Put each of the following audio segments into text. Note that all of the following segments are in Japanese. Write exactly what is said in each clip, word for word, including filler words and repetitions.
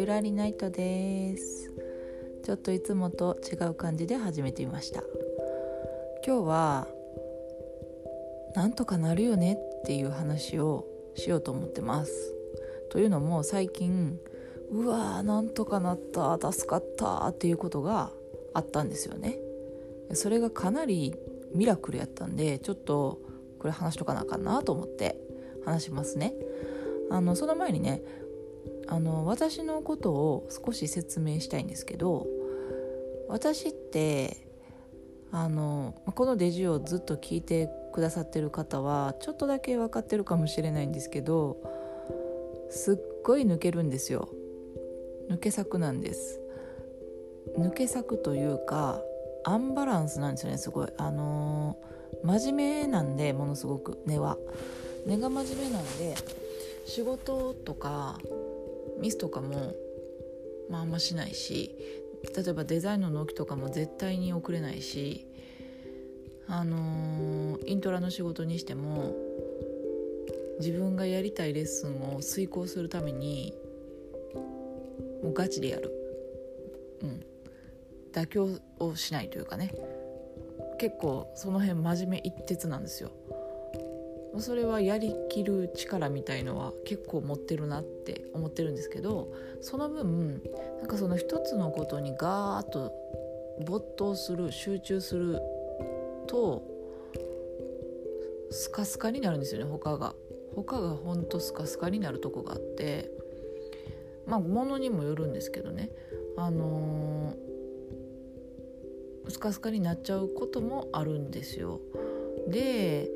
ラリナイトです。ちょっといつもと違う感じで始めてみました。今日はなんとかなるよねっていう話をしようと思ってます。というのも最近うわーなんとかなった助かったっていうことがあったんですよね。それがかなりミラクルやったんで、ちょっとこれ話しとかなあかんなと思って話しますね。あのその前にねあの私のことを少し説明したいんですけど、私ってあのこのデジをずっと聞いてくださってる方はちょっとだけ分かってるかもしれないんですけど、すっごい抜けるんですよ。抜け作なんです。抜け作というかアンバランスなんですよね。すごいあのー、真面目なんで、ものすごく根は根が真面目なんで、仕事とかミスとかも、まあ、あんましないし、例えばデザインの納期とかも絶対に遅れないし、あのー、イントラの仕事にしても自分がやりたいレッスンを遂行するためにもうガチでやる、うん、妥協をしないというかね、結構その辺真面目一徹なんですよ。それはやりきる力みたいのは結構持ってるなって思ってるんですけど、その分なんかその一つのことにガーッと没頭する集中するとスカスカになるんですよね。他が他がほんとスカスカになるとこがあって、まあ物にもよるんですけどね、あのー、スカスカになっちゃうこともあるんですよ。で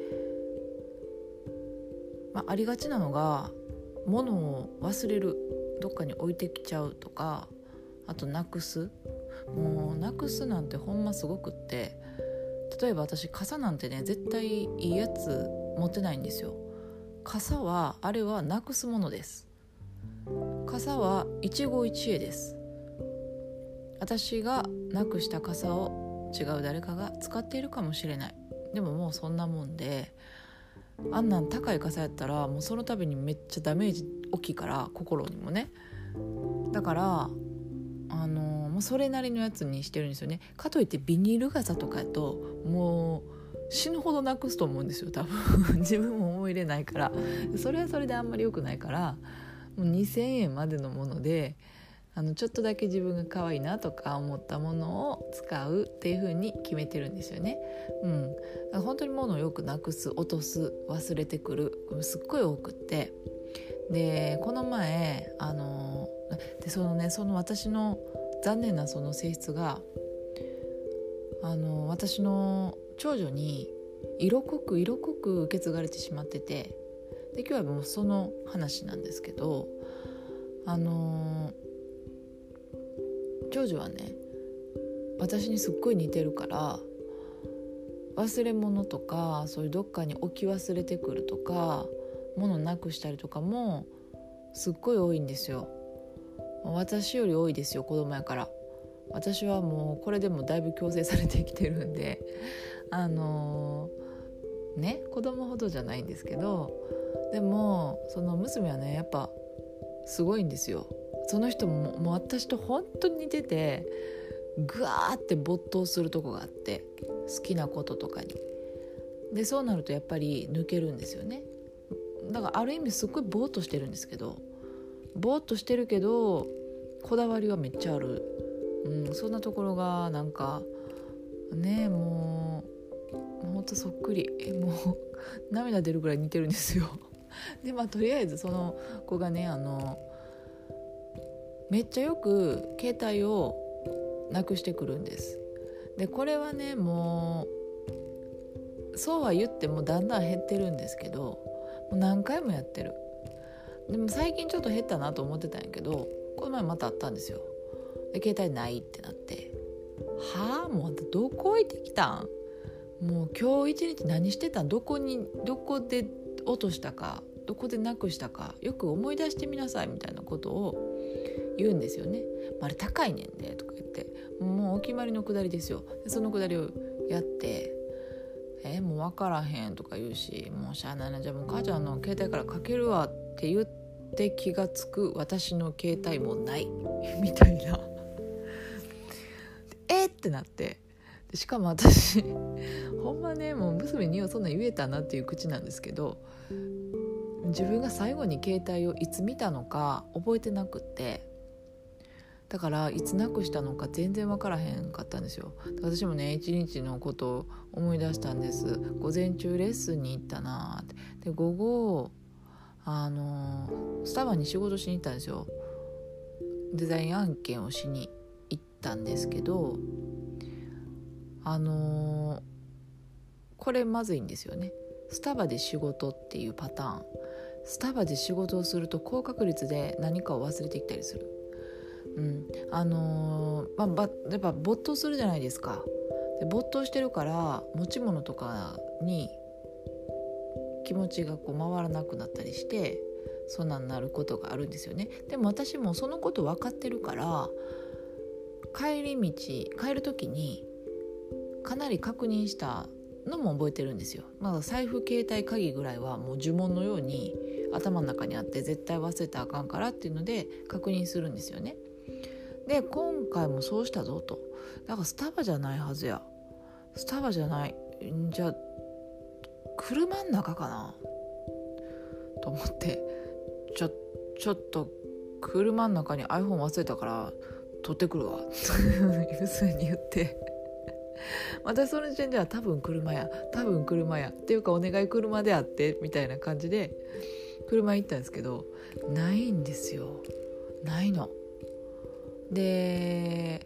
まあ、ありがちなのが物を忘れる、どっかに置いてきちゃうとか、あとなくす。もうなくすなんてほんますごくって、例えば私傘なんてね絶対いいやつ持ってないんですよ。傘はあれはなくすものです。傘は一期一会です。私がなくした傘を違う誰かが使っているかもしれない。でももうそんなもんで、あんなん高い傘やったらもうその度にめっちゃダメージ大きいから、心にもね。だからあのもうそれなりのやつにしてるんですよね。かといってビニール傘とかやともう死ぬほどなくすと思うんですよ、多分自分も思い入れないから。それはそれであんまり良くないから、もうにせんえんまでのもので、あのちょっとだけ自分が可愛いなとか思ったものを使うっていう風に決めてるんですよね。うん、だから本当に物をよくなくす、落とす、忘れてくる、すっごい多くって、でこの前あのでそのねその私の残念なその性質が、あの私の長女に色濃く色濃く受け継がれてしまってて、で今日はもうその話なんですけど、あの長女はね私にすっごい似てるから、忘れ物とかそういうどっかに置き忘れてくるとか物なくしたりとかもすっごい多いんですよ。私より多いですよ、子供やから。私はもうこれでもだいぶ矯正されてきてるんで、あのー、ね子供ほどじゃないんですけど、でもその娘はねやっぱすごいんですよ。その人ももう私と本当に似てて、ぐわーって没頭するとこがあって、好きなこととかに。でそうなるとやっぱり抜けるんですよね。だからある意味すっごいぼーっとしてるんですけど、ぼーっとしてるけどこだわりはめっちゃある、うん、そんなところがなんかね、もうほんとそっくり、もう涙出るぐらい似てるんですよ。でまあとりあえずその子がね、あのめっちゃよく携帯をなくしてくるんです。でこれはねもうそうは言ってもだんだん減ってるんですけど、もう何回もやってる。でも最近ちょっと減ったなと思ってたんやけど、この前またあったんですよ。で携帯ないってなって、はあもうあんたどこ置いてきたん、もう今日一日何してたん、どこにどこで落としたか、どこでなくしたかよく思い出してみなさいみたいなことを言うんですよね。あれ高いねんでとか言って、もうお決まりのくだりですよ。でそのくだりをやって、えー、もう分からへんとか言うし、もうしゃあないな、じゃあもう母ちゃんの携帯からかけるわって言っって気がつく私の携帯もないみたいなえってなって、しかも私ほんまね、もう娘にはそんな言えたなっていう口なんですけど、自分が最後に携帯をいつ見たのか覚えてなくって、だからいつなくしたのか全然分からへんかったんですよ。私もね一日のことを思い出したんです。午前中レッスンに行ったなって、で午後あのスタバに仕事しに行ったんですよ。デザイン案件をしに行ったんですけど、あのー、これまずいんですよね。スタバで仕事っていうパターン、スタバで仕事をすると高確率で何かを忘れてきたりする。うん、あのー、まあ、やっぱ没頭するじゃないですか。で没頭してるから持ち物とかに気持ちがこう回らなくなったりして、そんなんなることがあるんですよね。でも私もそのこと分かってるから、帰り道帰る時にかなり確認したのも覚えてるんですよ。まあ、財布携帯鍵ぐらいはもう呪文のように頭の中にあって、絶対忘れたらあかんからっていうので確認するんですよね。で今回もそうしたぞと。だからスタバじゃないはずや、スタバじゃない、じゃあ車の中かなと思って、ちょちょっと車の中に iPhone 忘れたから取ってくるわ娘に言って私その時点では多分車や多分車やっていうかお願い車であってみたいな感じで車行ったんですけど、ないんですよ。ないので、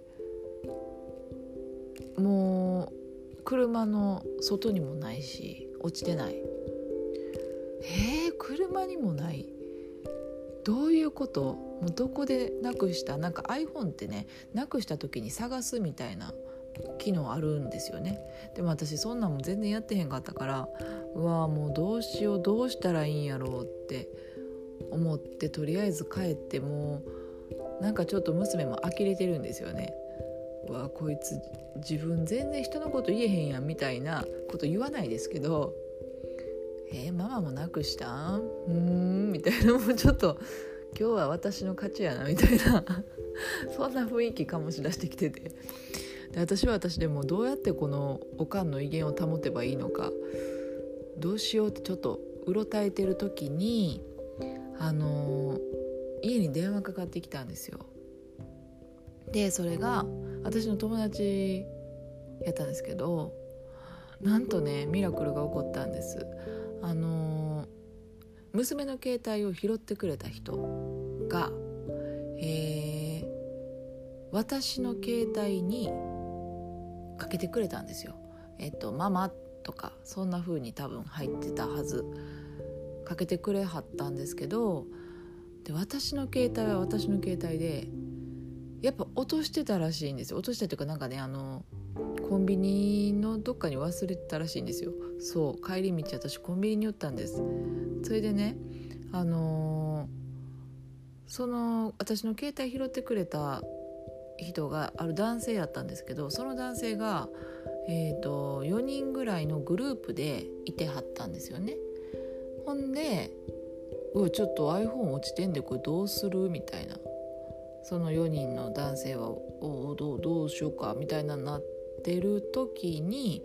もう車の外にもないし落ちてない。えー、車にもない、どういうこと。もうどこでなくした。なんか iPhone ってね、なくした時に探すみたいな機能あるんですよね。でも私そんなんも全然やってへんかったから、うわもうどうしようどうしたらいいんやろうって思って、とりあえず帰って、もうなんかちょっと娘も呆れてるんですよね。うわこいつ自分全然人のこと言えへんやんみたいなこと言わないですけど、えー、ママもなくしたんうーんみたいな、もうちょっと今日は私の勝ちやなみたいなそんな雰囲気醸し出してきてて、で私は私でもどうやってこのおかんの威厳を保てばいいのか、どうしようってちょっとうろたえてる時に、あのー、家に電話かかってきたんですよ。でそれが私の友達やったんですけど、なんとねミラクルが起こったんです。あのー、娘の携帯を拾ってくれた人が、えー、私の携帯にかけてくれたんですよ。えっとママとかそんな風に多分入ってたはず、かけてくれはったんですけど、で私の携帯は私の携帯でやっぱ落としてたらしいんですよ。落としたというかなんかね、あのコンビニのどっかに忘れてたらしいんですよ。そう帰り道私コンビニに寄ったんです。それでね、あのー、その私の携帯拾ってくれた人がある男性やったんですけど、その男性が、えーと、よにんぐらいのグループでいてはったんですよね。ほんで、うわちょっと iPhone 落ちてんでこれどうするみたいな、そのよにんの男性はおどう、どうしようかみたいななってる時に、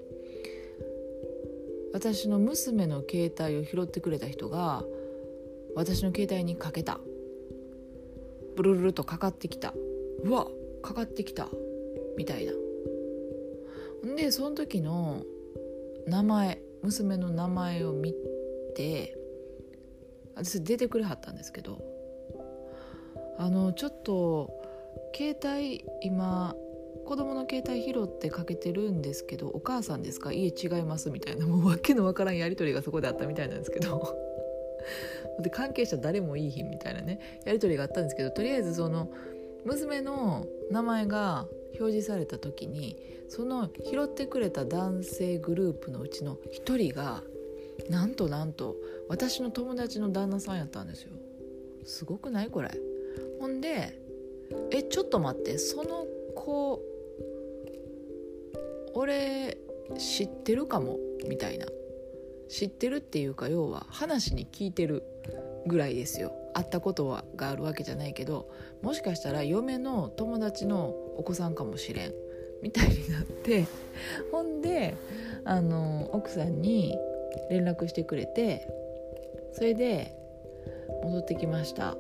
私の娘の携帯を拾ってくれた人が私の携帯にかけた。ブルルルとかかってきた。うわかかってきたみたいな。でその時の名前、娘の名前を見て、私出てくれはったんですけど、あのちょっと携帯今子供の携帯拾ってかけてるんですけど、お母さんですか、いえ違いますみたいな、もうわけのわからんやり取りがそこであったみたいなんですけどで関係者誰もいいひんみたいなねやり取りがあったんですけど、とりあえずその娘の名前が表示された時に、その拾ってくれた男性グループのうちの一人がなんとなんと私の友達の旦那さんやったんですよ。すごくないこれ。ほんで、えちょっと待って、その子俺知ってるかもみたいな、 知ってるっていうか、要は話に聞いてるぐらいですよ。会ったことはがあるわけじゃないけど、もしかしたら嫁の友達のお子さんかもしれんみたいになって、ほんであの奥さんに連絡してくれて、それで戻ってきました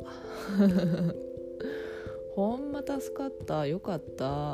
ほんま助かった、よかった。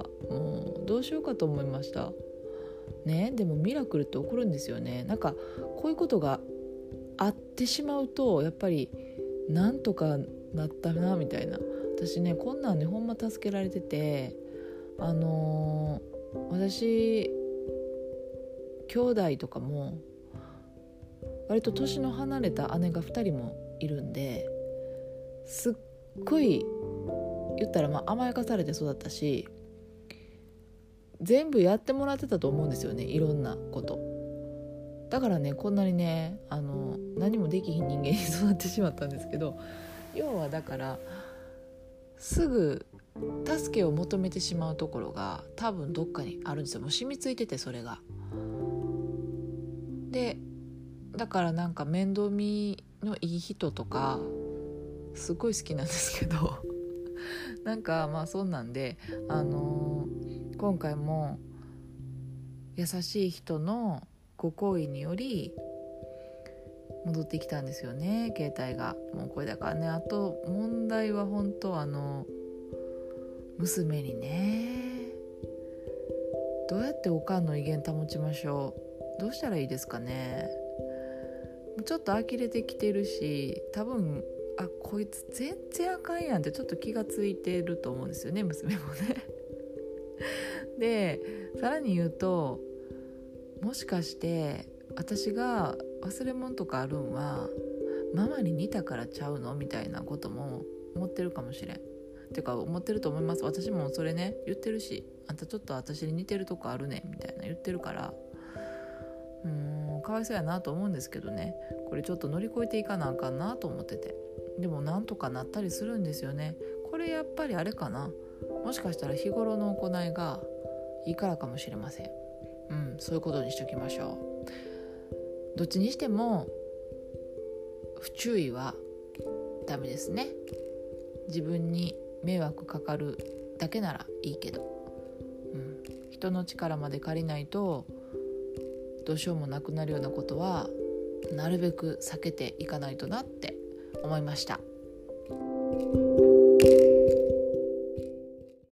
もうどうしようかと思いましたね。でもミラクルって起こるんですよね。なんかこういうことがあってしまうと、やっぱりなんとかなったなみたいな。私ね、こんなんねほんま助けられてて、あのー、私兄弟とかも割と年の離れた姉がふたりもいるんで、すっごい言ったらまあ甘やかされて育ったし、全部やってもらってたと思うんですよね、いろんなこと。だからね、こんなにねあの何もできひん人間に育ってしまったんですけど、要はだからすぐ助けを求めてしまうところが多分どっかにあるんですよ。もう染みついてて、それが。でだからなんか面倒見のいい人とかすごい好きなんですけどなんかまあそんなんで、あのー、今回も優しい人のご厚意により戻ってきたんですよね、携帯が。もうこれだからね、あと問題は本当あの娘にね、どうやっておかんの威厳保ちましょう。どうしたらいいですかね。ちょっと呆れてきてるし、多分あこいつ全然あかんやんってちょっと気がついてると思うんですよね、娘もねでさらに言うと、もしかして私が忘れ物とかあるんはママに似たからちゃうのみたいなことも思ってるかもしれん。っていうか思ってると思います。私もそれね言ってるし、あんたちょっと私に似てるとこあるねみたいな言ってるから、うーんかわいそうやなと思うんですけどね、これちょっと乗り越えていかなあかんなと思ってて、でもなんとかなったりするんですよね。これやっぱりあれかな、もしかしたら日頃の行いがいいからかもしれません。うん、そういうことにしときましょう。どっちにしても不注意はダメですね。自分に迷惑かかるだけならいいけど、うん、人の力まで借りないとどうしようもなくなるようなことはなるべく避けていかないとなって思いました。